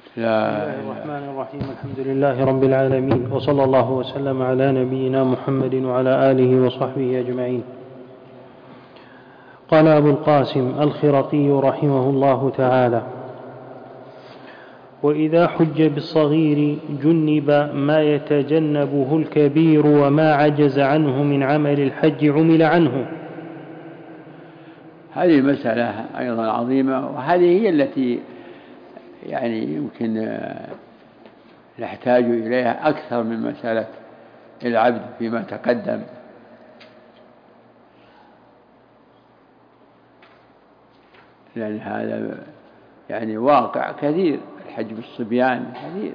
بسم الله الرحمن الرحيم. الحمد لله رب العالمين، وصلى الله وسلم على نبينا محمد وعلى آله وصحبه أجمعين. قال أبو القاسم الخرقي رحمه الله تعالى: وإذا حج بالصغير جنب ما يتجنبه الكبير، وما عجز عنه من عمل الحج عمل عنه. هذه المسألة أيضا عظيمة، وهذه هي التي يمكن نحتاج إليها أكثر من مسألة العبد فيما تقدم. لأن هذا واقع كثير، الحج بالصبيان كثير.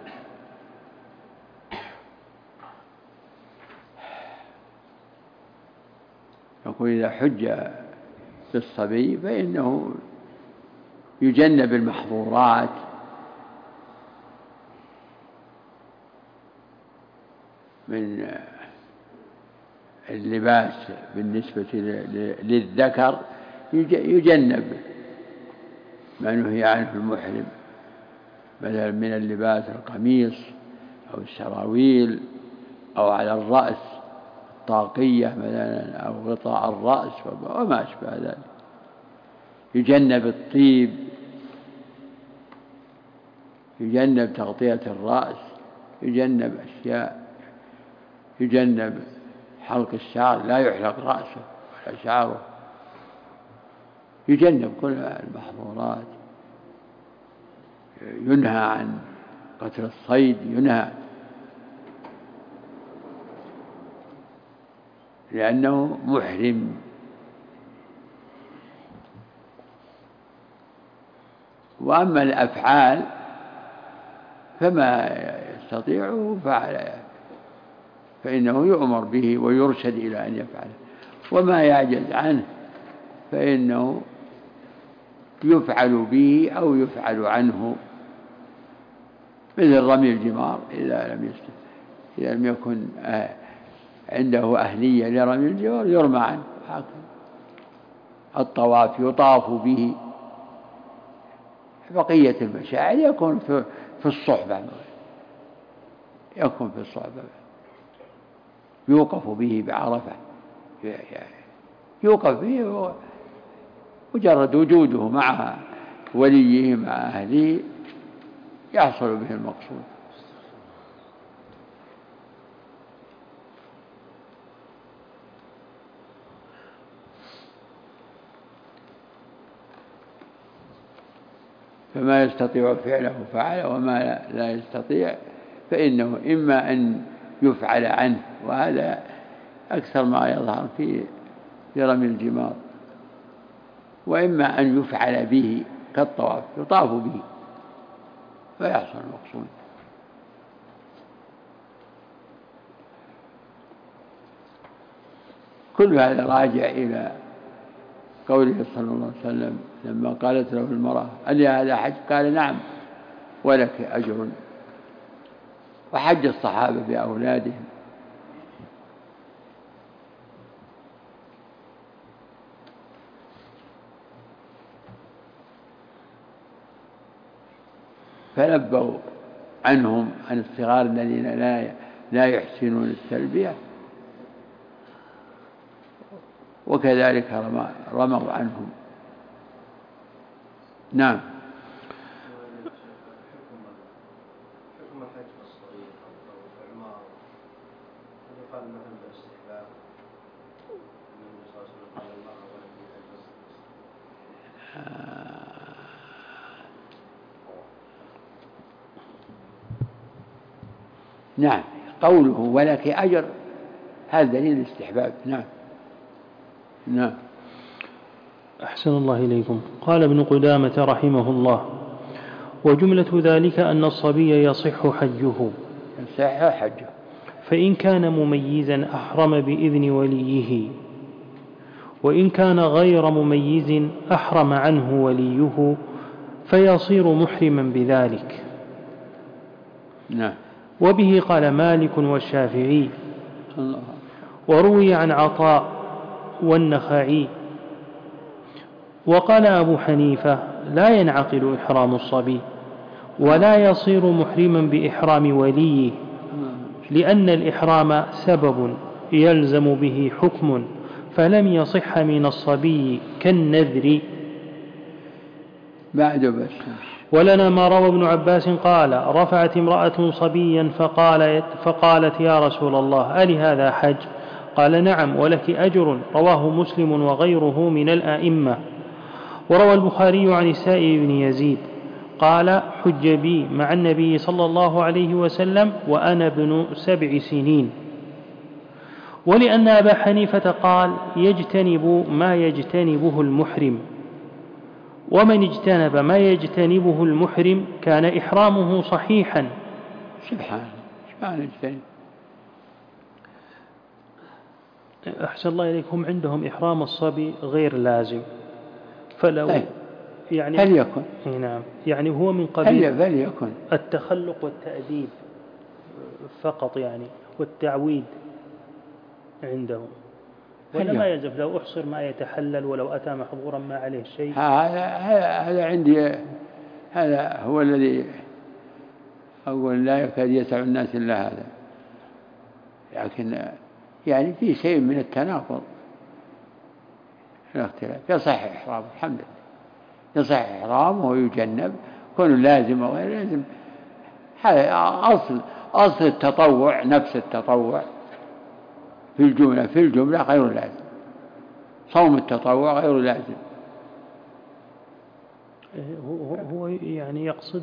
يقول إذا حج بالصبي فإنه يجنب المحظورات من اللباس بالنسبة للذكر، يجنب ما نهي عنه المحرم، مثلا من اللباس القميص أو السراويل، أو على الرأس الطاقية مثلا، أو غطاء الرأس وما أشبه ذلك. يجنب الطيب، يجنب تغطية الرأس، يجنب أشياء، يجنب حلق الشعر، لا يحلق رأسه ولا شعره، يجنب كل المحظورات. ينهى عن قتل الصيد، ينهى لأنه محرم. وأما الأفعال فما يستطيعه فإنه يؤمر به ويرشد إلى أن يفعله، وما يعجز عنه فإنه يفعل به أو يفعل عنه، مثل رمي الجمار إذا لم يكن عنده أهلية لرمي الجمار يرمى عنه. الطواف يطاف به. بقية المشاعر يكون في الصحبة، يوقف به بعرفة، يوقف به، مجرد وجوده مع وليه مع أهله يحصل به المقصود. فما يستطيع فعله فعله، وما لا يستطيع فإنه إما أن يفعل عنه، وهذا أكثر ما يظهر في رمي الجمار، وإما أن يفعل به كالطواف، يطاف به فيحصل المقصود. كل هذا راجع إلى قوله صلى الله عليه وسلم لما قالت له المرأة: هل هذا حج؟ قال: نعم ولك أجر. وحج الصحابة بأولادهم. فنبهوا عنهم عن الصغار الذين لا يحسنون التلبية، وكذلك رموا عنهم. نعم. نعم، قوله ولك أجر هذا دليل الاستحباب. نعم. أحسن الله إليكم. قال ابن قدامة رحمه الله: وجملة ذلك أن الصبي يصح حجه، فإن كان مميزا أحرم بإذن وليه، وإن كان غير مميز أحرم عنه وليه فيصير محرما بذلك. نعم. وبه قال مالك والشافعي، وروي عن عطاء والنخعي. وقال أبو حنيفة: لا ينعقد إحرام الصبي، ولا يصير محرما بإحرام وليه، لأن الإحرام سبب يلزم به حكم، فلم يصح من الصبي كالنذر. بعد بس. ولنا ما روى ابن عباس قال: رفعت امرأة صبيا فقالت: يا رسول الله، ألهذا حج؟ قال: نعم، ولك أجر. رواه مسلم وغيره من الآئمة. وروى البخاري عن السائب بن يزيد قال: حج بي مع النبي صلى الله عليه وسلم وأنا ابن 7 سنين. ولأن أبا حنيفة قال: يجتنب ما يجتنبه المحرم، ومن اجتنب ما يجتنبه المحرم كان إحرامه صحيحا. سبحان اجتنب. أحسن الله إليكم، عندهم إحرام الصبي غير لازم، فلو يعني فليكن. نعم، يعني هو من قبيل فليكن التخلق والتأديب فقط، يعني والتعويد عندهم، ولا ما يلزم لو أحصر ما يتحلل ولو أتى محظورا ما عليه شيء. هذا عندي، هذا هو الذي أقول لا يكاد يسع الناس إلا هذا، لكن يعني في شيء من التناقض الاختلاف. يصح إحرامه الحمد لله، يصح إحرامه ويجنب كون لازم وغير لازم. هذا أصل التطوع، نفس التطوع في الجملة غير لازم. صوم التطوع غير لازم. هو يعني يقصد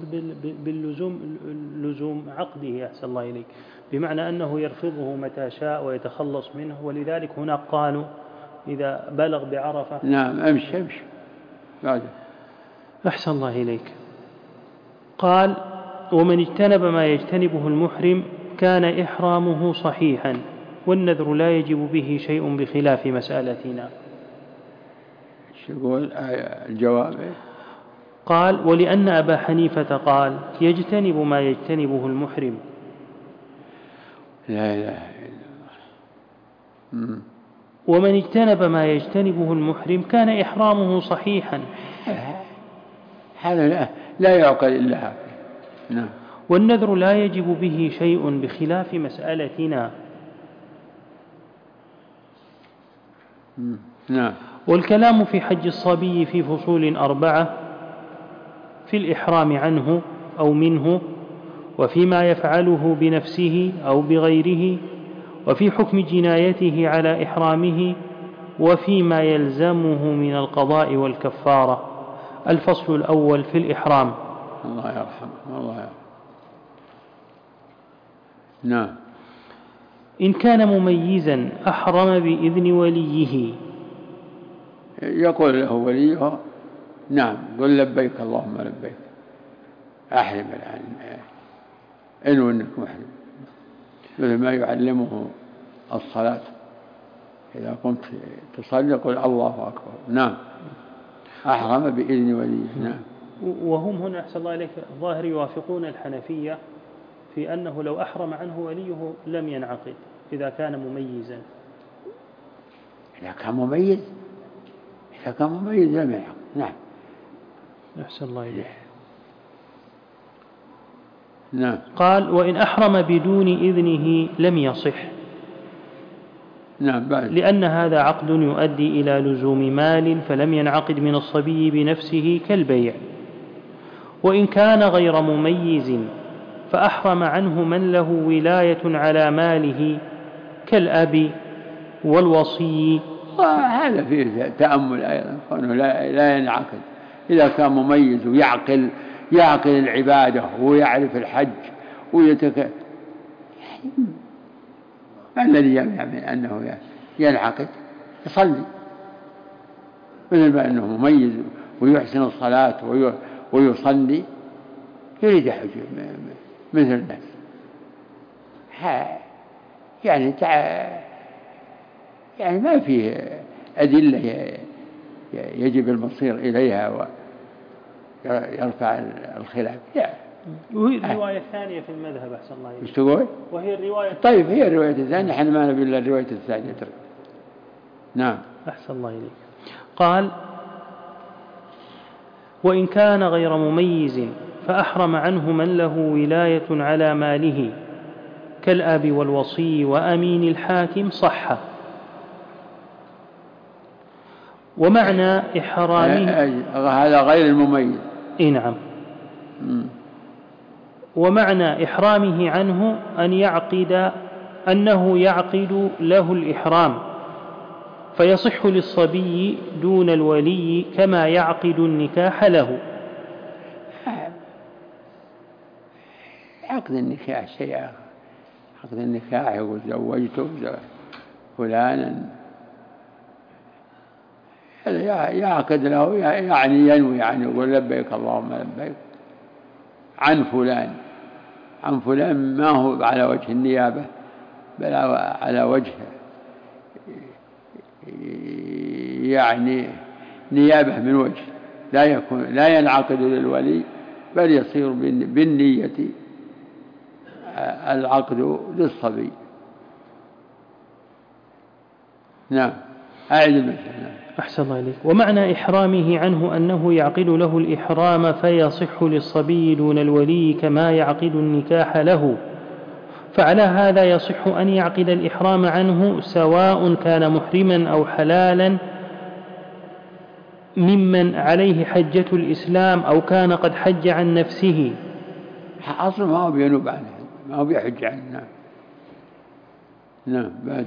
لزوم عقده، أحسن الله إليك، بمعنى أنه يرفضه متى شاء ويتخلص منه، ولذلك هناك قالوا إذا بلغ بعرفة. نعم، امشي بعد. أحسن الله إليك. قال: ومن اجتنب ما يجتنبه المحرم كان إحرامه صحيحا، والنذر لا يجب به شيء بخلاف مسألتنا. شو يقول الجواب؟ قال: ولأن أبا حنيفة قال: يجتنب ما يجتنبه المحرم. لا إله إلا الله. ومن اجتنب ما يجتنبه المحرم كان إحرامه صحيحا. هذا لا يعقل إلا هذا. نعم. والنذر لا يجب به شيء بخلاف مسألتنا. نعم. والكلام في حج الصبي في فصول 4: في الإحرام عنه أو منه، وفيما يفعله بنفسه أو بغيره، وفي حكم جنايته على إحرامه، وفيما يلزمه من القضاء والكفارة. الفصل الأول في الإحرام. الله يرحمه الله يرحمه. نعم. إن كان مميزا أحرم بإذن وليه. يقول له وليه: نعم، قل لبيك اللهم لبيك، أحرم الآن، إنو إنك محرم، مثل ما يعلمه الصلاة إذا قمت تصلي قل الله أكبر. نعم، أحرم بإذن وليه. نعم. وهم هنا أحسن الله إليك ظاهر يوافقون الحنفية في أنه لو أحرم عنه وليه لم ينعقد إذا كان مميزا. إذا كان مميز لم ينعقد. نعم. أحسن الله إليك. نعم. قال: وإن أحرم بدون إذنه لم يصح. نعم. لأن هذا عقد يؤدي إلى لزوم مال، فلم ينعقد من الصبي بنفسه كالبيع. وإن كان غير مميز فأحرم عنه من له ولاية على ماله كالأب والوصي. هذا فيه تأمل أيضا، كونه لا ينعقد إذا كان مميز ويعقل العبادة ويعرف الحج ما الذي يمنع من أنه ينعقد يصلي، مثل ما أنه مميز ويحسن الصلاة ويصلي يريد حج مثل الناس. يعني ما فيه أدلة يجب المصير إليها ويرفع الخلاف. لا. وهي الرواية الثانية في المذهب أحسن الله إليك. ايش تقول؟ وهي الرواية. طيب، هي الرواية الثانية، نحن ما نبي إلا الرواية الثانية. نعم. أحسن الله إليك. قال: وإن كان غير مميز فأحرم عنه من له ولاية على ماله كالأب والوصي وأمين الحاكم صح. ومعنى إحرامه هذا غير المميز. نعم. ومعنى إحرامه عنه أنه يعقد له الإحرام فيصح للصبي دون الولي كما يعقد النكاح له. عقد النكاح شيء آخر. عقد النكاح يقول زوجته فلانا، يعقد له يعني ينوي، يعني يقول لبيك اللهم لبيك عن فلان، ما هو على وجه النيابة بل على وجه يعني نيابة من وجه، لا ينعقد للولي بل يصير بالنية العقد للصبي. نعم. أعد المثل. أحسن الله إليك. ومعنى إحرامه عنه أنه يعقد له الإحرام فيصح للصبي دون الولي كما يعقد النكاح له، فعلى هذا يصح أن يعقد الإحرام عنه سواء كان محرما أو حلالا ممن عليه حجة الإسلام أو كان قد حج عن نفسه. أصلا ما هو بينوب عنه، ما هو بيحج عنه. نعم. بعد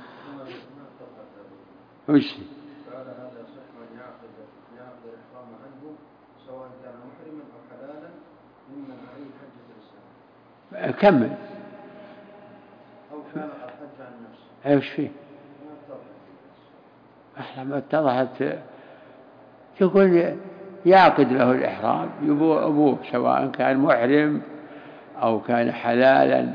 وش فعلى هذا يصح أن يعقد الإحرام عنه سواء كان محرما أو حلالا ممن عليه حجة الإسلام. كمل. أو كان قد حج عن نفسه. ايش فيه؟ ما اتضحت. يقول يعقد له الإحرام أبوه سواء كان محرم أو كان حلالا،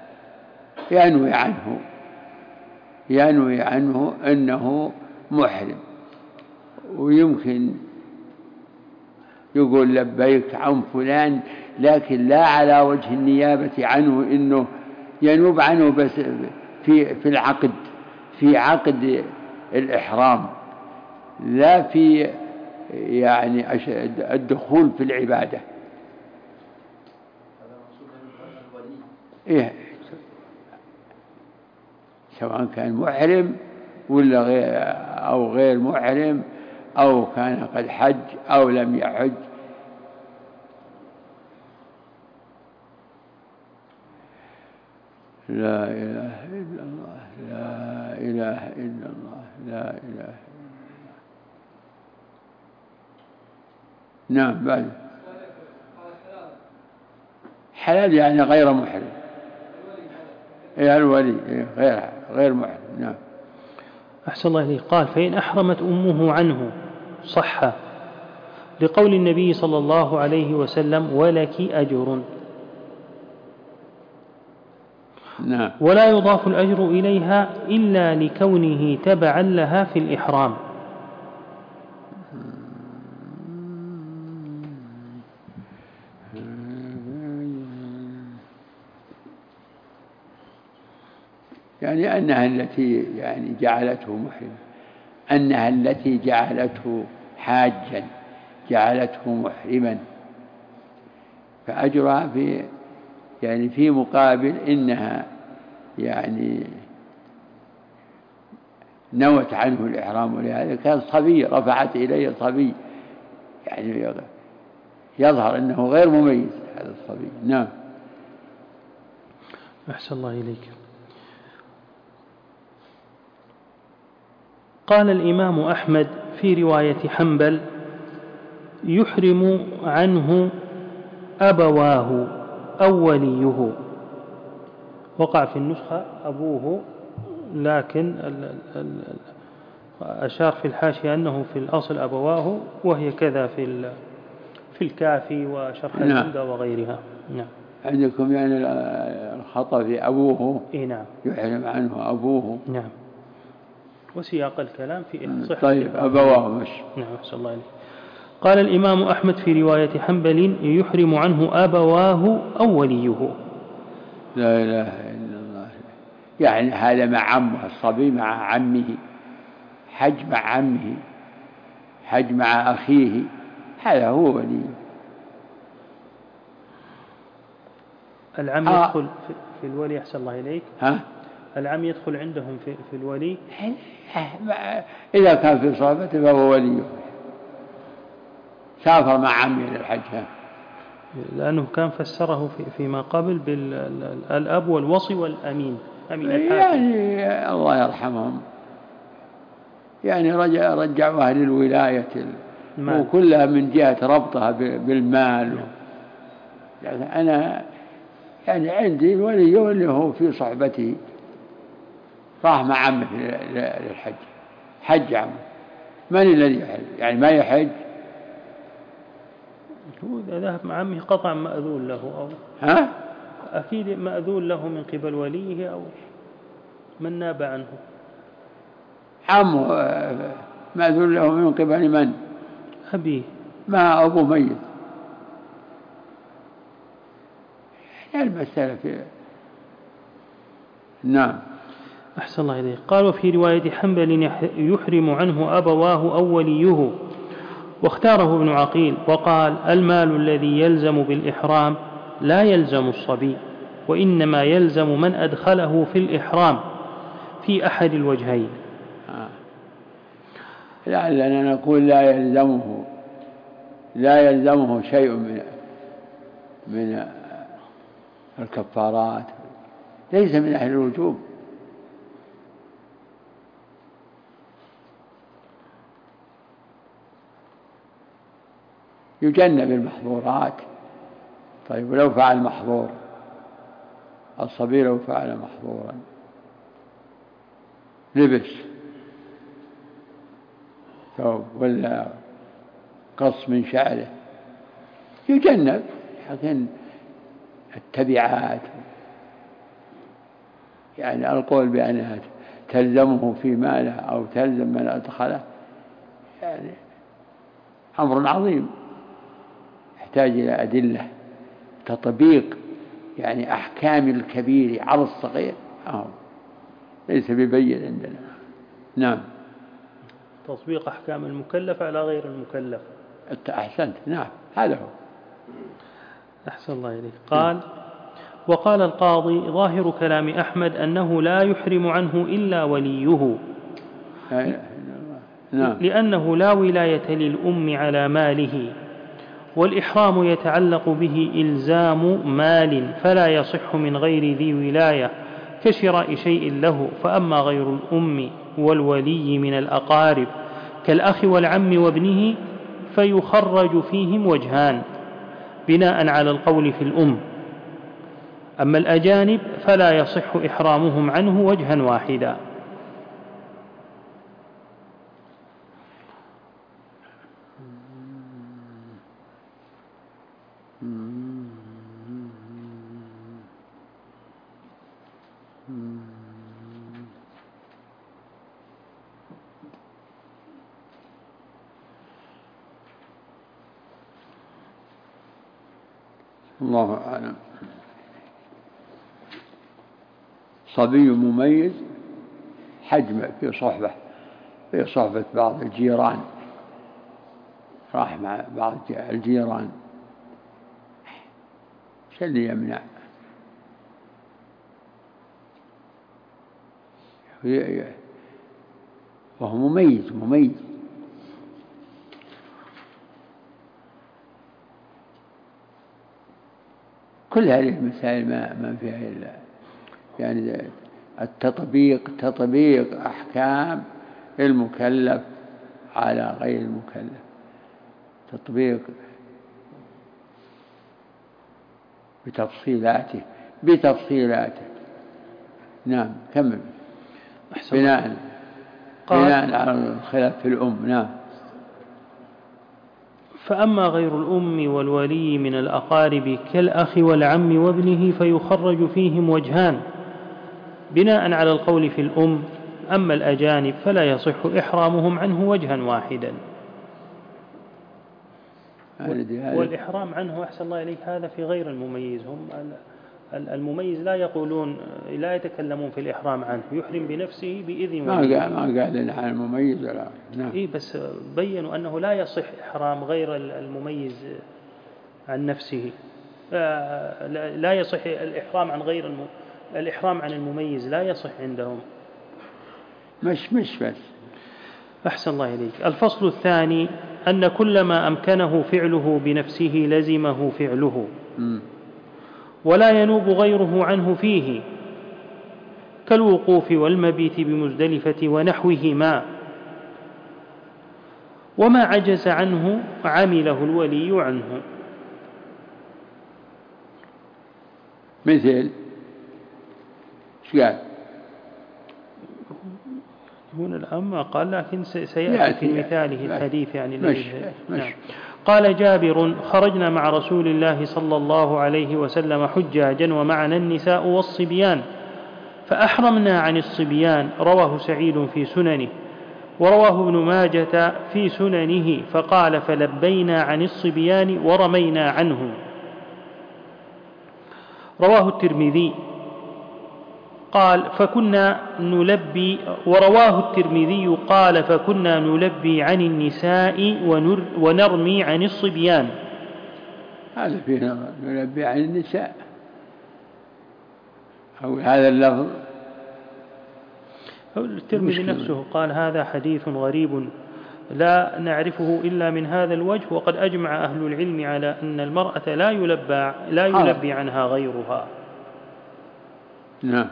ينوي عنه أنه محرم، ويمكن يقول لبيك عن فلان لكن لا على وجه النيابة عنه، إنه ينوب عنه بس في عقد الإحرام، لا في يعني الدخول في العبادة. إيه، سواء كان محرم ولا غير محرم، أو كان قد حج أو لم يحج. لا إله إلا الله، لا إله إلا الله، لا إله إلا الله. نعم. بعد حلال يعني غير محرم. إيه الولي غير محرم. نعم. أحسن الله إليه. قال فإن أحرمت أمه عنه صح، لقول النبي صلى الله عليه وسلم ولك أجر. نعم. ولا يضاف الأجر إليها إلا لكونه تبعا لها في الإحرام. يعني أنها التي يعني جعلته محرما، أنها التي جعلته حاجا جعلته محرما، فأجرها في مقابل إنها يعني نوت عنه الإحرام، ولهذا كان صبي، رفعت إليه صبي، يعني يظهر أنه غير مميز هذا الصبي. نعم. أحسن الله إليك. قال الإمام أحمد في رواية حنبل يحرم عنه أبواه أو وليه، وقع في النسخة أبوه، لكن أشار في الحاشية أنه في الأصل أبواه، وهي كذا في الكافي وشرح العمدة وغيرها. نعم. عندكم يعني الخطأ في أبوه. نعم. يحرم عنه أبوه. نعم. وسياق الكلام في صحة. طيب أبواه مش. نعم. أحسن الله عليه. قال الإمام أحمد في رواية حنبل يحرم عنه أبواه أو وليه. لا إله إلا الله. يعني هذا مع عمه، الصبي مع عمه، حج مع عمه، حج مع أخيه، هذا هو وليه. العم يدخل في الولي، أحسن الله إليك، العم يدخل عندهم في الولي إذا كان في صحبته فهو وليه، سافر مع عمه للحج. لأنه كان فسره فيما قبل بالأب والوصي والأمين، أمين الحاكم. يعني الله يرحمهم، يعني رجعوا أهل الولاية وكلها من جهة ربطها بالمال. يعني أنا يعني عندي الولي اللي هو في صحبتي راح مع عمه للحج، حج عمه. من الذي يحج؟ يعني ما يحج هو إذا ذهب مع عمه قطعا مأذون له، أو أكيد مأذون له من قبل وليه أو من ناب عنه. عمه مأذون له من قبل من؟ أبيه. ما أبوه ميت. المسألة في نعم. أحسن الله إليه. قال وفي رواية حنبل يحرم عنه أبواه أو وليه، واختاره ابن عقيل وقال المال الذي يلزم بالإحرام لا يلزم الصبي، وإنما يلزم من أدخله في الإحرام في أحد الوجهين. لأننا نقول لا يلزمه شيء من الكفارات، ليس من أهل الوجوب. يجنب المحظورات. طيب ولو فعل محظور، الصبي لو فعل محظورا لبس ثوب ولا قص من شعره يجنب، لكن التبعات يعني القول بأنها تلزمه في ماله أو تلزم من أدخله يعني أمر عظيم يحتاج إلى أدلة تطبيق يعني أحكام الكبير على الصغير ليس ببين عندنا. نعم. تطبيق أحكام المكلف على غير المكلف. أحسنت. نعم هذا هو. أحسن الله إليك. قال وقال القاضي ظاهر كلام أحمد أنه لا يحرم عنه إلا وليه، لأنه لا ولاية للأم على ماله، والإحرام يتعلق به إلزام مال فلا يصح من غير ذي ولاية كشراء شيء له. فأما غير الأم والولي من الأقارب كالأخ والعم وابنه فيخرج فيهم وجهان بناء على القول في الأم. أما الأجانب فلا يصح إحرامهم عنه وجها واحدا. الله أعلم. صبي مميز حجم في صحبة بعض الجيران، راح مع بعض الجيران، شو اللي يمنع؟ وهو مميز. كل هذه المسائل ما فيها إلا يعني تطبيق أحكام المكلف على غير المكلف، تطبيق بتفصيلاته. نعم كمل. بناء على الخلاف في الأم. نعم. فأما غير الأم والولي من الأقارب كالأخ والعم وابنه فيخرج فيهم وجهان بناء على القول في الأم. أما الأجانب فلا يصح إحرامهم عنه وجها واحدا. والإحرام عنه أحسن الله إليك هذا في غير المميز. هم المميز لا يقولون لا يتكلمون في الإحرام عنه، يحرم بنفسه بإذن وليه. ما قال لنا عن المميز ولا. نعم. بس بيّنوا أنه لا يصح إحرام غير المميز عن نفسه. لا يصح الإحرام عن الإحرام عن المميز لا يصح عندهم. مش بس. أحسن الله إليك. الفصل الثاني أن كل ما أمكنه فعله بنفسه لزمه فعله ولا ينوب غيره عنه فيه، كالوقوف والمبيت بمزدلفة ونحوهما، وما عجز عنه عمله الولي عنه. مثل قال هنا الآن ما قال، لكن سيأتي في مثاله الحديث يعني نعم. قال جابر: خرجنا مع رسول الله صلى الله عليه وسلم حجاجا ومعنا النساء والصبيان فأحرمنا عن الصبيان. رواه سعيد في سننه، ورواه ابن ماجة في سننه، فقال: فلبينا عن الصبيان ورمينا عنهم. رواه الترمذي قال: فكنا نلبي، ورواه الترمذي قال: فكنا نلبي عن النساء ونرمي عن الصبيان. هذا فيه نلبي عن النساء أو هذا اللفظ. الترمذي نفسه قال: هذا حديث غريب لا نعرفه إلا من هذا الوجه، وقد أجمع أهل العلم على أن المرأة لا يلبي عنها غيرها. نعم.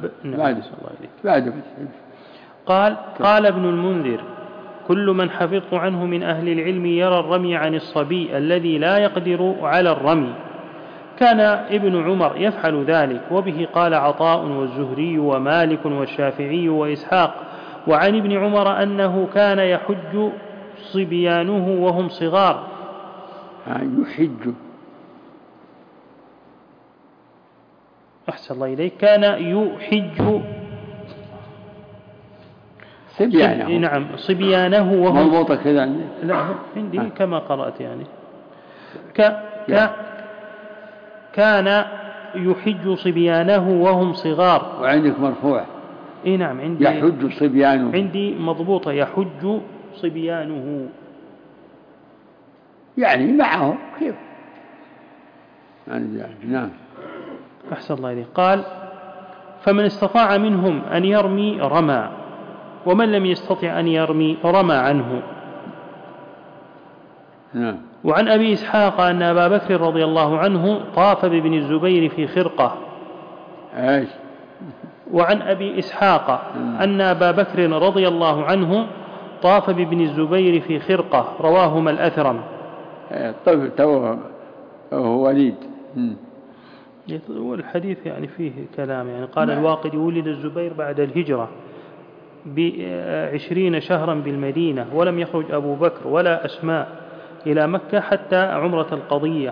قال ابن المنذر: كل من حفظت عنه من أهل العلم يرى الرمي عن الصبي الذي لا يقدر على الرمي. كان ابن عمر يفعل ذلك، وبه قال عطاء والزهري ومالك والشافعي وإسحاق. وعن ابن عمر أنه كان يحج صبيانه وهم صغار. يحج. أحسن الله إليك. كان يحج صبيانه. نعم، صبيانه وهم مضبوطة كذا. لا عندي كما قرأت يعني كان يحج صبيانه وهم صغار. وعندك مرفوع. نعم عندي يحج صبيانه. عندي مضبوطة يحج صبيانه يعني معه كيف نعم. أحسن الله إليه. قال: فمن استطاع منهم أن يرمي رمى، ومن لم يستطع أن يرمي رمى عنه. نعم. وعن أبي إسحاق أن أبا بكر رضي الله عنه طاف بابن الزبير في خرقة. وعن أبي إسحاق أن أبا بكر رضي الله عنه طاف بابن الزبير في خرقة. رواهما الأثرم. طيب هو وليد. والحديث يعني فيه كلام يعني. قال الواقدي: ولد الزبير بعد الهجرة ب20 شهرا بالمدينة، ولم يخرج أبو بكر ولا أسماء إلى مكة حتى عمرة القضية،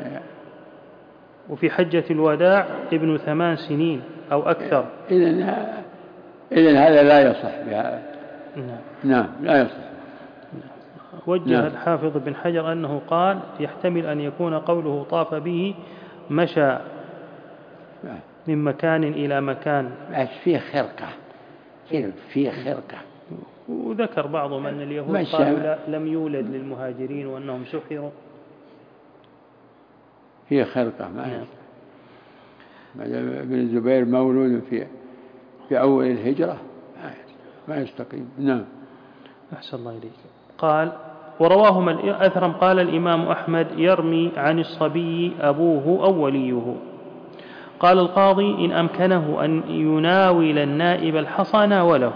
وفي حجة الوداع ابن 8 سنين أو أكثر. إذن هذا لا يصح بها. نعم لا يصح. وجه الحافظ بن حجر أنه قال: يحتمل أن يكون قوله طاف به مشى من مكان إلى مكان. فيه خرقة. فيه خرقة. وذكر بعضهم أن اليهود قالوا لم يولد للمهاجرين وأنهم سحروا. هي خرقة. ابن الزبير مولود في أول الهجرة ما يستقيم. نعم. أحسن الله إليك. قال: ورواهما الأثرم. قال الإمام أحمد: يرمي عن الصبي أبوه أو وليه. قال القاضي: إن أمكنه أن يناول النائب الحصى ناوله،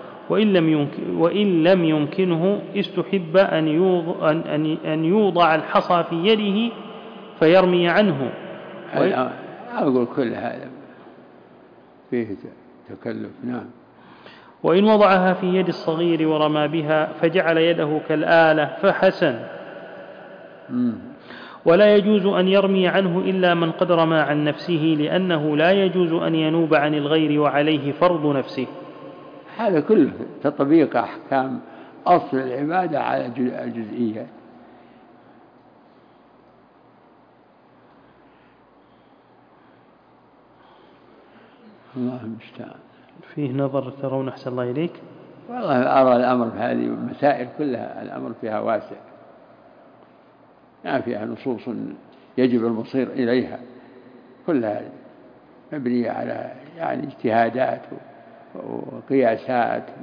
وإن لم يمكنه استحب أن يوضع الحصى في يده فيرمي عنه. أقول كل هذا فيه تكلف. نعم. وإن وضعها في يد الصغير ورمى بها فجعل يده كالآلة فحسن. ولا يجوز أن يرمي عنه إلا من قد رمى عن نفسه، لأنه لا يجوز أن ينوب عن الغير وعليه فرض نفسه. هذا كله تطبيق أحكام أصل العبادة على الجزئية. الله المستعان. فيه نظر ترون. أحسن الله إليك. والله أرى الأمر في هذه المسائل كلها الأمر فيها واسع، ما فيها نصوص يجب المصير إليها. كلها مبنية على يعني اجتهادات وقياسات.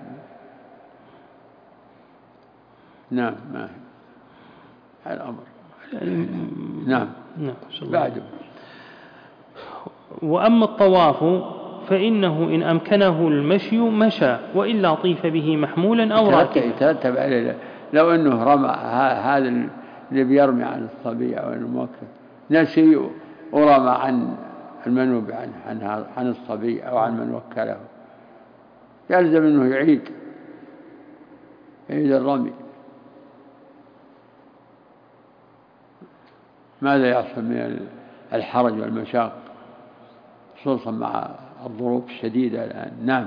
نعم، ما الأمر. نعم بعده. وأما الطواف فإنه إن أمكنه المشي مشى، وإلا طيف به محمولا أو راكبا. يترتب عليه لو أنه رمى هذا اللي بيرمي عن الصبي أو الموكل نسي ورمى عن المنوب عن الصبي أو عن من وكله، يلزم أنه يعيد الرمي. ماذا يحصل من الحرج والمشاق خصوصا مع الظروف الشديدة الآن؟ نعم.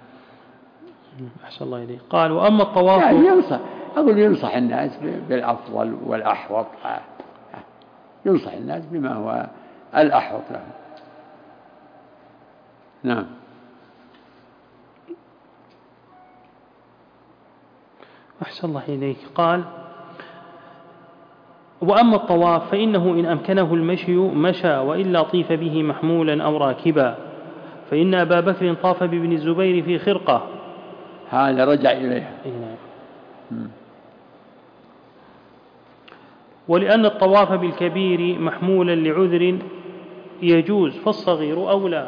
أحسن الله إليك. قال وأما الطواف يعني ينصح الناس بالأفضل والأحوط، ينصح الناس بما هو الأحوط له. نعم. أحسن الله إليك. قال وأما الطواف فإنه إن أمكنه المشي مشى، وإلا طيف به محمولا أو راكبا، فإن أبا بكر طاف بابن الزبير في خرقة. هذا رجع إليها. ولأن الطواف بالكبير محمولا لعذر يجوز، فالصغير أولى.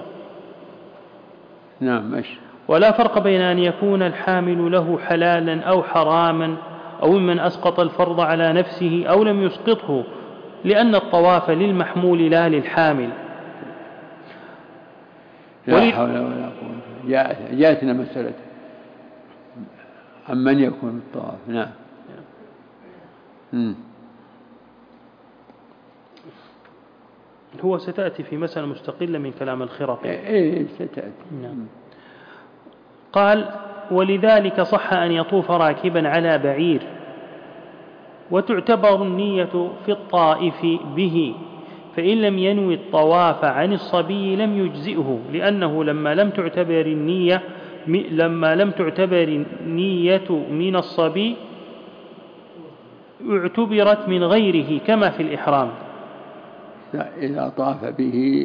نعم ماشي. ولا فرق بين أن يكون الحامل له حلالا أو حراما، أو ممن أسقط الفرض على نفسه أو لم يسقطه، لأن الطواف للمحمول لا للحامل. لا حول ولا قوة. جاءتنا مسألة عمن يكون الطواف. نعم. هو ستأتي في مسألة مستقلة من كلام الخرق. ستأتي. نعم. قال ولذلك صح أن يطوف راكبا على بعير، وتعتبر النية في الطائف به، فإن لم ينوي الطواف عن الصبي لم يجزئه، لأنه لما لم تعتبر النية من الصبي اعتبرت من غيره كما في الإحرام. إذا طاف به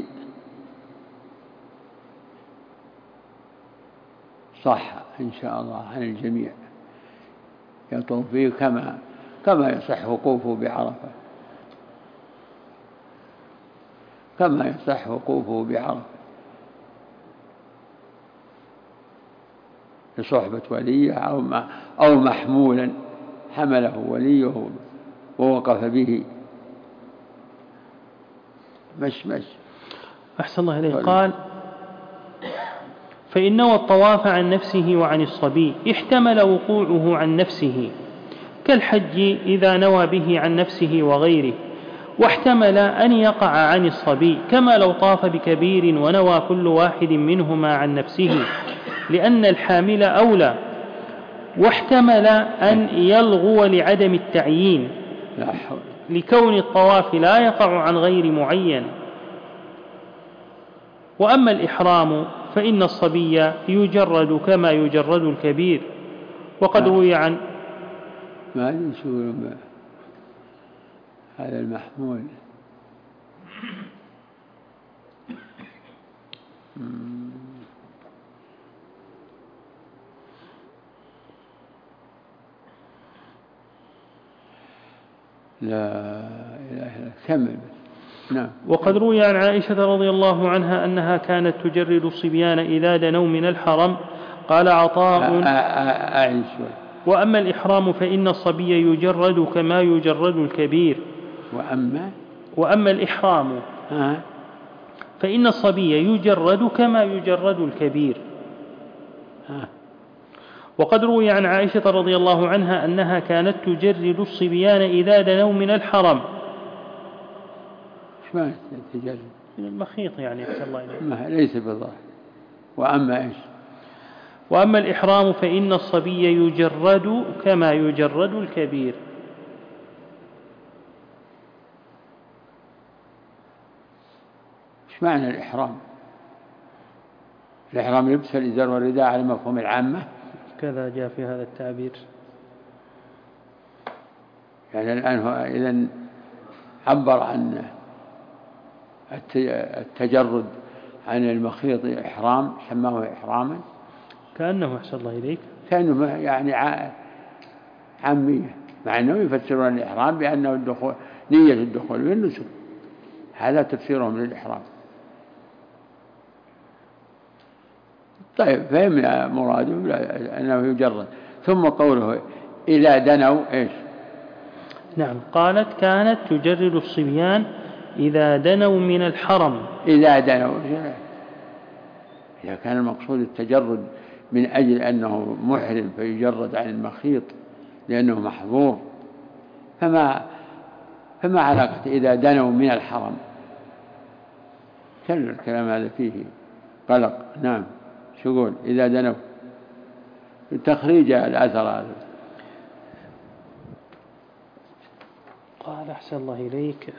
صح إن شاء الله عن الجميع، يطوف به كما يصح وقوفه بعرفة، كما يصح وقوفه بعرفة لصحبة وليه أو محمولا حمله وليه ووقف به. مش أحسن الله إليه. قال فإن نوى الطواف عن نفسه وعن الصبي احتمل وقوعه عن نفسه كالحج إذا نوى به عن نفسه وغيره، واحتمل أن يقع عن الصبي كما لو طاف بكبير ونوى كل واحد منهما عن نفسه، لأن الحامل أولى، واحتمل أن يلغو لعدم التعيين لكون الطواف لا يقع عن غير معين. وأما الإحرام فإن الصبي يجرد كما يجرد الكبير، وقد روي عن ما يشغل هذا المحمول. لا إله إلا كمل. نعم. وقد روي عن عائشة رضي الله عنها أنها كانت تجرد الصبيان إذا دنوا من الحرم. قال عطاء وأما الإحرام فإن الصبي يجرد كما يجرد الكبير. وأما الإحرام فإن الصبي يجرد كما يجرد الكبير. وقد روي عن عائشة رضي الله عنها أنها كانت تجرد الصبيان إذا دنوا من الحرم. شو تجرد؟ من المخيط يعني أحسن الله إليه. ليس بالظاهر. وأما الإحرام فإن الصبي يجرد كما يجرد الكبير. ايش معنى الإحرام؟ الإحرام لبس الإزار والرداء على مفهوم العامة، كذا جاء في هذا التعبير. يعني الآن هو إذن عبر عن التجرد عن المخيط إحرام، سماه إحراما، كأنه أحسن الله إليك كأنه يعني عامية، مع أنهم يفسرون الإحرام بأنه الدخول، نية الدخول بالنسك، هذا تفسيرهم للإحرام. طيب فهم مراده أنه يجرد. ثم قوله إذا دنوا إيش؟ نعم، قالت كانت تجرد الصبيان إذا دنوا من الحرم. إذا دنوا، إذا كان المقصود التجرد من أجل أنه محرم فيجرد عن المخيط لأنه محظور، فما علاقة إذا دنوا من الحرم؟ كل الكلام هذا فيه قلق. نعم، شو يقول إذا دنوا؟ تخريج الأثر هذا. قال أحسن الله إليك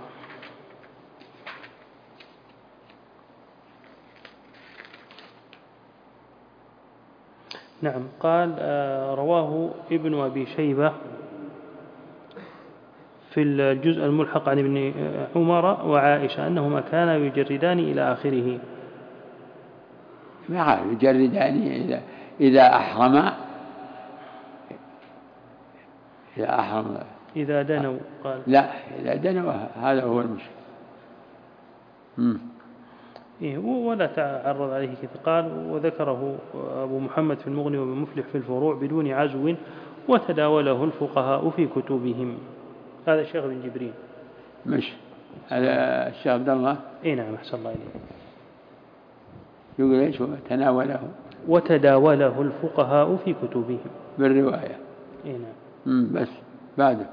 نعم، قال رواه ابن أبي شيبة في الجزء الملحق عن ابن عمر وعائشة أنهما كانا يجردان إلى آخره. ما يجردان إذا أحرم، إذا دنوا، قال لا، إذا دنوا هذا هو المشكل. ولا تعرض عليه كيف قال، وذكره أبو محمد في المغني وابن مفلح في الفروع بدون عزو، وتداوله الفقهاء في كتبهم. هذا الشيخ بن جبرين، مش هذا الشيخ عبد الله. نعم، أحسن الله إليه. يقول إيش؟ وتداوله الفقهاء في كتبهم بالرواية. نعم. بس بعده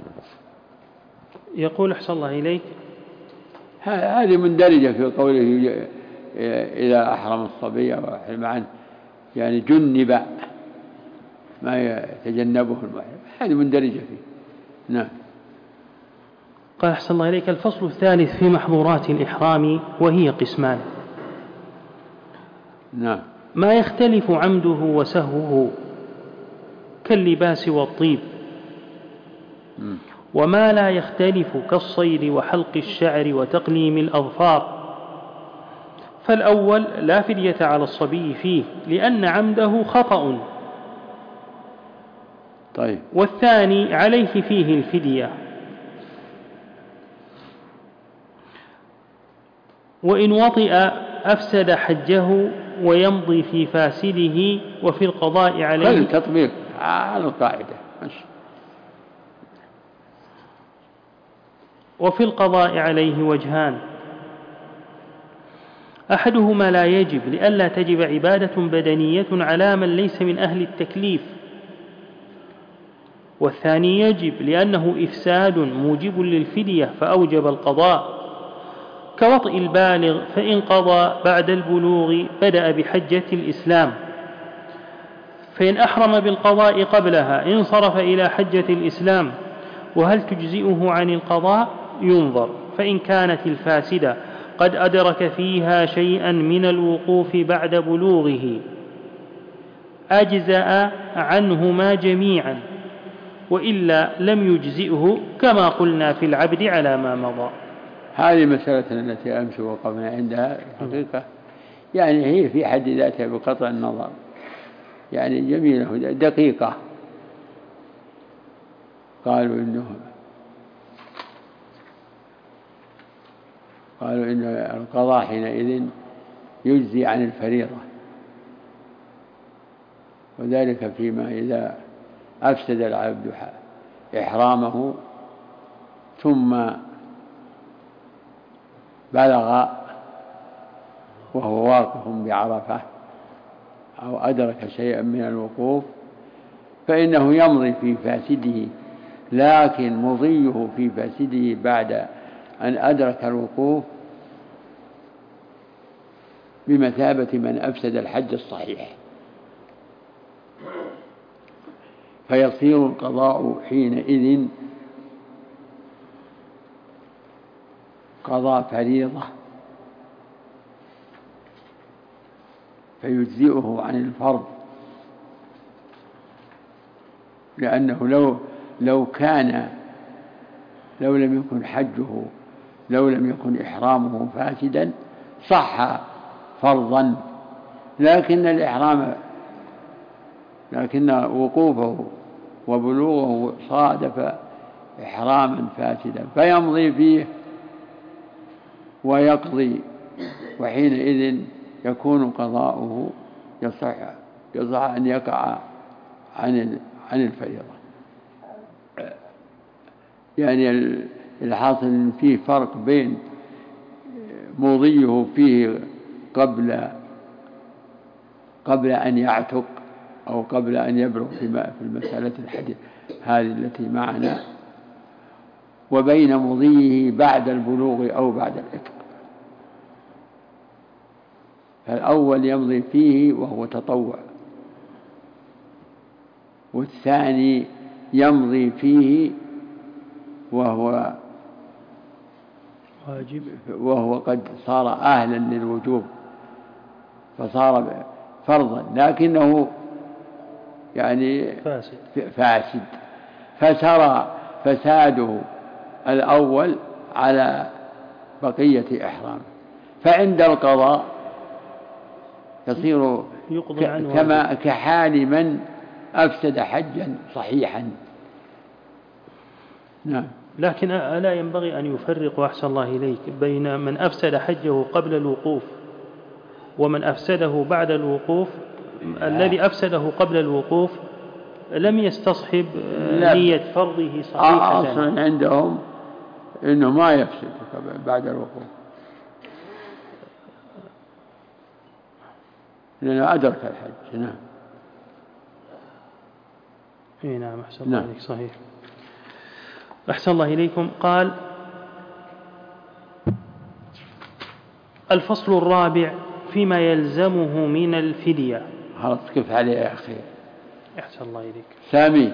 يقول أحسن الله إليك هذه مندرجة في قوله إذا أحرم الصبي وحرم عنه، يعني جنب ما يتجنبه المحرم، هذه مندرجة فيه. نعم. قال أحسن الله إليك الفصل الثالث في محظورات الإحرام، وهي قسمان. نعم. ما يختلف عمده وسهوه كاللباس والطيب، وما لا يختلف كالصيد وحلق الشعر وتقليم الأظفار. فالأول لا فدية على الصبي فيه لأن عمده خطأ، طيب. والثاني عليه فيه الفدية، وإن وطئ أفسد حجه ويمضي في فاسده، وفي القضاء عليه. تطبيق على القاعدة. وفي القضاء عليه وجهان: أحدهما لا يجب لئلا تجب عبادة بدنية على من ليس من أهل التكليف، والثاني يجب لأنه إفساد موجب للفدية فأوجب القضاء، كوطئ البالغ فإن قضى بعد البلوغ بدأ بحجة الإسلام، فإن أحرم بالقضاء قبلها انصرف إلى حجة الإسلام، وهل تجزئه عن القضاء؟ ينظر، فإن كانت الفاسدة قد أدرك فيها شيئا من الوقوف بعد بلوغه أجزأ عنهما جميعا، وإلا لم يجزئه، كما قلنا في العبد على ما مضى. هذه مسألة التي أمس وقفنا عندها حقيقة، يعني هي في حد ذاتها بقطع النظر يعني جميلة دقيقة. قالوا إن القضاء حينئذ يجزي عن الفريضة، وذلك فيما إذا أفسد العبد إحرامه ثم بلغ وهو واقف بعرفة أو أدرك شيئا من الوقوف، فإنه يمضي في فاسده، لكن مضيه في فاسده بعد أن أدرك الوقوف بمثابة من أفسد الحج الصحيح، فيصير القضاء حينئذ قضاء فريضة، فيجزئه عن الفرض، لأنه لو لم يكن حجه لو لم يكن إحرامه فاسدا صح فرضا، لكن وقوفه وبلوغه صادف إحراما فاسدا فيمضي فيه ويقضي، وحينئذ يكون قضاؤه يصح أن يقع عن الفريضة. يعني الحاصل فيه فرق بين مضيه فيه قبل أن يعتق أو قبل أن يبلغ في المسألة الحديث هذه التي معنا، وبين مضيه بعد البلوغ أو بعد العتق. فالأول يمضي فيه وهو تطوع، والثاني يمضي فيه وهو قد صار أهلا للوجوب فصار فرضا، لكنه يعني فاسد، فسرى فساده الأول على بقية إحرامه، فعند القضاء يصير كحال من أفسد حجا صحيحا. نعم. لكن ألا ينبغي أن يفرق أحسن الله إليك بين من أفسد حجه قبل الوقوف ومن أفسده بعد الوقوف؟ الذي أفسده قبل الوقوف لم يستصحب نية فرضه صحيحة. أصلا عندهم إنه ما يفسد بعد الوقوف لأنه أدرك الحج. نعم. نعم أحسن الله إليك. صحيح. أحسن الله إليكم. قال: الفصل الرابع فيما يلزمه من الفدية. خلاص كيف عليه يا أخي؟ أحسن الله إليك. سامي.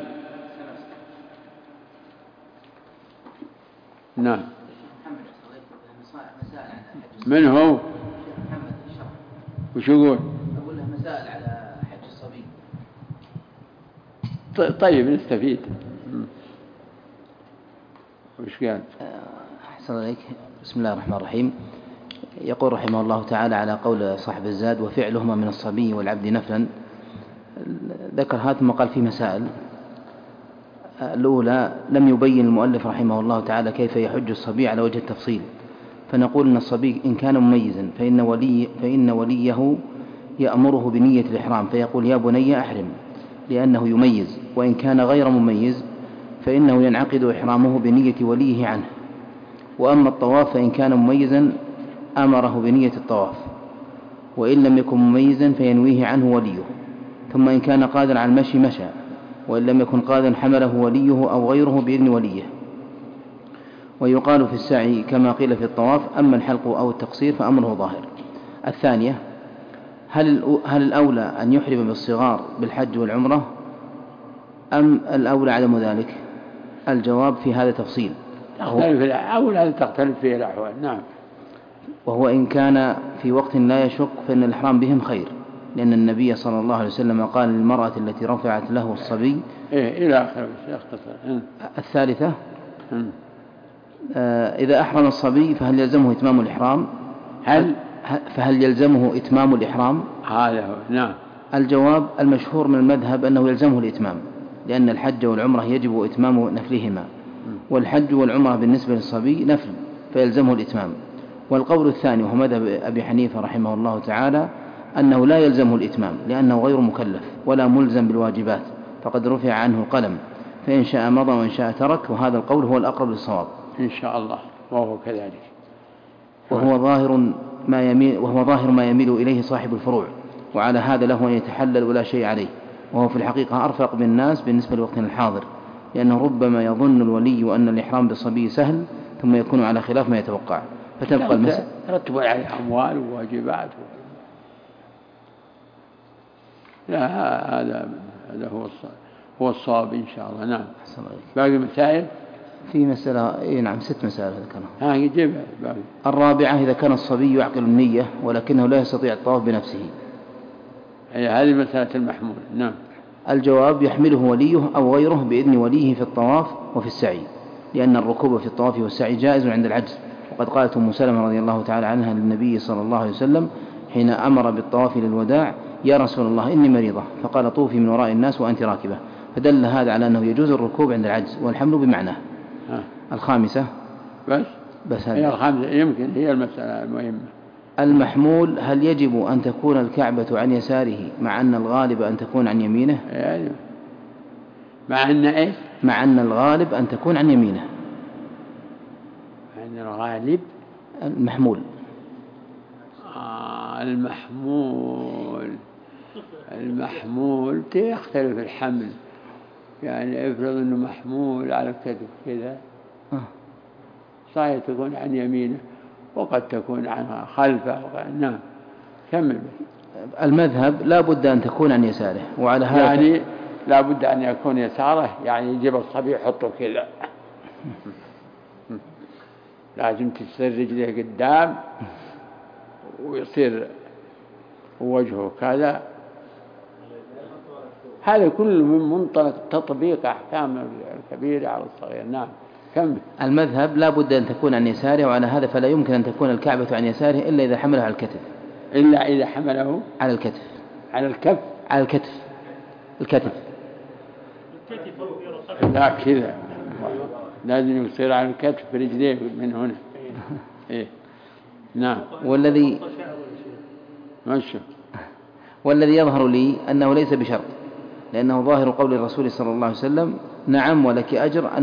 نعم. من هو؟ وش يقول؟ أقول له مسائل على حج الصبي. طيب نستفيد. وش قال؟ أحسن عليك. بسم الله الرحمن الرحيم. يقول رحمه الله تعالى على قول صاحب الزاد: وفعلهما من الصبي والعبد نفلا. ذكر هذا ثم قال في مسائل. الأولى: لم يبين المؤلف رحمه الله تعالى كيف يحج الصبي على وجه التفصيل، فنقول إن الصبي إن كان مميزا فإن وليه يأمره بنية الإحرام فيقول: يا بني أحرم، لأنه يميز. وإن كان غير مميز فإنه ينعقد إحرامه بنية وليه عنه. وأما الطواف فإن كان مميزا أمره بنية الطواف، وإن لم يكن مميزا فينويه عنه وليه. ثم إن كان قادرا على المشي مشى، وإن لم يكن قادرا حمله وليه أو غيره بإذن وليه. ويقال في السعي كما قيل في الطواف: أما الحلق أو التقصير فأمره ظاهر. الثانية: هل الأولى أن يحرم بالصغار بالحج والعمرة أم الأولى عدم ذلك؟ الجواب في هذا تفصيل. تختلف فيه الأحوال. نعم. وهو إن كان في وقت لا يشق فإن الإحرام بهم خير، لأن النبي صلى الله عليه وسلم قال للمرأة التي رفعت له الصبي إلى آخره. الثالثة: إذا أحرم الصبي فهل يلزمه إتمام الإحرام؟ فهل يلزمه إتمام الإحرام؟ هذا هو. نعم. الجواب: المشهور من المذهب أنه يلزمه الإتمام، لأن الحج والعمرة يجب إتمام نفلهما، والحج والعمرة بالنسبة للصبي نفل فيلزمه الإتمام. والقول الثاني وهو مذهب أبي حنيفة رحمه الله تعالى أنه لا يلزمه الإتمام، لأنه غير مكلف ولا ملزم بالواجبات، فقد رفع عنه القلم، فإن شاء مضى وإن شاء ترك، وهذا القول هو الأقرب للصواب إن شاء الله، وهو كذلك. وهو ظاهر ما يميل إليه صاحب الفروع، وعلى هذا له أن يتحلل ولا شيء عليه، وهو في الحقيقة أرفق بالناس بالنسبة لوقتنا الحاضر، لأنه ربما يظن الولي أن الإحرام بالصبي سهل ثم يكون على خلاف ما يتوقع، فتبقى المسألة ترتب عليه أموال وواجبات. لا، هذا هو الصواب إن شاء الله. نعم. باقي مسائل؟ في مسألة نعم 6 مسائل ذكرها. يجيبها باقي. الرابعة: إذا كان الصبي يعقل النية ولكنه لا يستطيع الطواف بنفسه. هذه مسألة المحمول. نعم. الجواب: يحمله وليه أو غيره بإذن وليه في الطواف وفي السعي، لأن الركوب في الطواف والسعي جائز عند العجز، وقد قالت أم سلمة رضي الله تعالى عنها للنبي صلى الله عليه وسلم حين أمر بالطواف للوداع: يا رسول الله إني مريضة، فقال: طوفي من وراء الناس وأنت راكبة. فدل هذا على أنه يجوز الركوب عند العجز والحمل بمعناه. الخامسة بس هي الخامسة يمكن هي المسألة المهمة. المحمول هل يجب أن تكون الكعبة عن يساره مع أن الغالب أن تكون عن يمينه؟ يعني مع أن إيش؟ مع أن الغالب أن تكون عن يمينه. مع أن الغالب المحمول المحمول يختلف الحمل. يعني افرض أنه محمول على الكتف كذا صحيح تكون عن يمينه وقد تكون عنها خلفه. نعم كمل. المذهب لا بد أن تكون عن يساره، وعلى هذا يعني لا بد أن يكون يساره، يعني يجيب الصبي يحطه كذا، لازم تصير رجله قدام ويصير وجهه كذا. هذا كله من منطلق تطبيق أحكام الكبير على الصغير. نعم كمل. المذهب لا بد أن تكون عن يساره، وعلى هذا فلا يمكن أن تكون الكعبة عن يساره إلا إذا حمله على الكتف. إلا إذا حمله على الكتف. على الكف. على الكتف. الكتف. لا كذا لازم يصير على الكتف برجليه من هنا. إيه نعم. والذي يظهر لي أنه ليس بشرط، لأنه ظاهر قول الرسول صلى الله عليه وسلم: نعم ولك أجر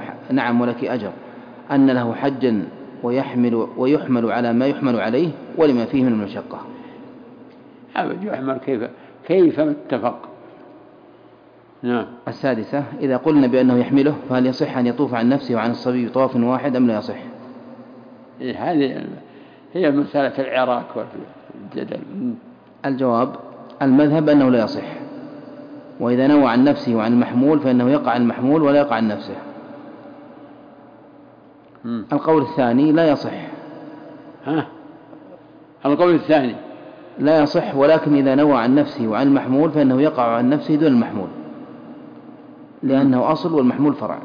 أن له حجا ويحمل على ما يحمل عليه ولما فيه من المشقة. أبد يحمل كيف اتفق. نعم. السادسة: إذا قلنا بأنه يحمله فهل يصح أن يطوف عن نفسه وعن الصبي طواف واحد أم لا يصح؟ هذه هي مسألة العراك والجدل. الجواب: المذهب أنه لا يصح، وإذا نوى عن نفسه وعن المحمول فإنه يقع عن المحمول ولا يقع عن نفسه. القول الثاني لا يصح. القول الثاني لا يصح، ولكن إذا نوى عن نفسه وعن المحمول فإنه يقع عن نفسه دون المحمول، لأنه أصل والمحمول فرع.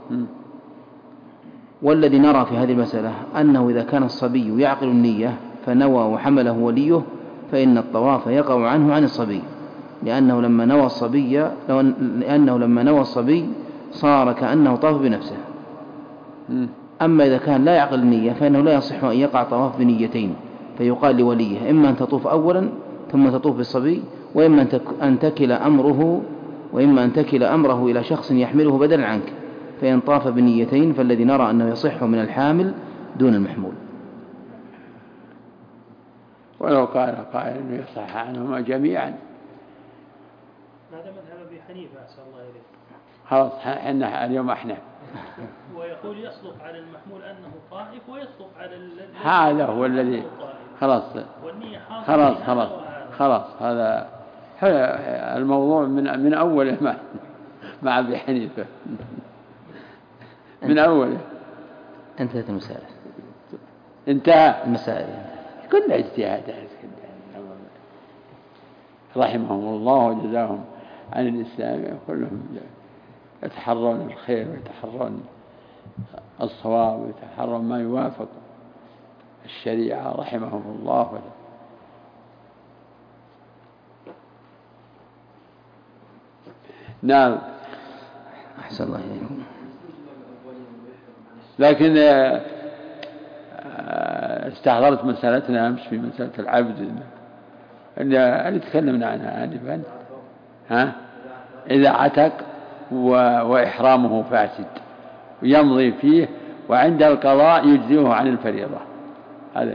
والذي نرى في هذه المسألة أنه إذا كان الصبي يعقل النية فنوى وحمله وليه فإن الطواف يقع عنه عن الصبي، لأنه لما نوى الصبي صار كأنه طاف بنفسه. أما إذا كان لا يعقل النية فإنه لا يصح أن يقع طواف بنيتين، فيقال لوليه: إما أن تطوف أولا ثم تطوف بالصبي، وإما أن تكل أمره إلى شخص يحمله بدلا عنك، فإن طاف بنيتين فالذي نرى أنه يصح من الحامل دون المحمول. ولو قال قائل أنه يصح عنهما جميعا. هذا مذهب أبي حنيفة أحسن الله إليه. خلاص احنا اليوم احنا ويقول يصدق على المحمول أنه طائف ويصدق على هذا هو الذي خلاص هذا الموضوع من أوله مع أبي حنيفة من أوله. انتهت المسائل. انتهى المسائل كلها اجتهادات رحمهم الله وجزاهم عن الإسلام. كلهم يتحرون الخير ويتحرون الصواب ويتحرون ما يوافق الشريعة رحمهم الله. نعم أحسن الله إليكم. لكن استحضرت مسألتنا أمس في مسألة العبد اللي تكلمنا عنها آنفا. إذا عتق وإحرامه فاسد ويمضي فيه وعند القضاء يجزيه عن الفريضة، هذا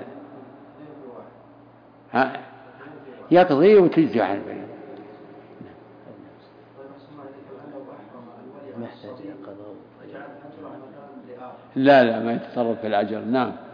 يقضي وتجزيه عن الفريضة. لا ما يتصرف في الأجر. نعم.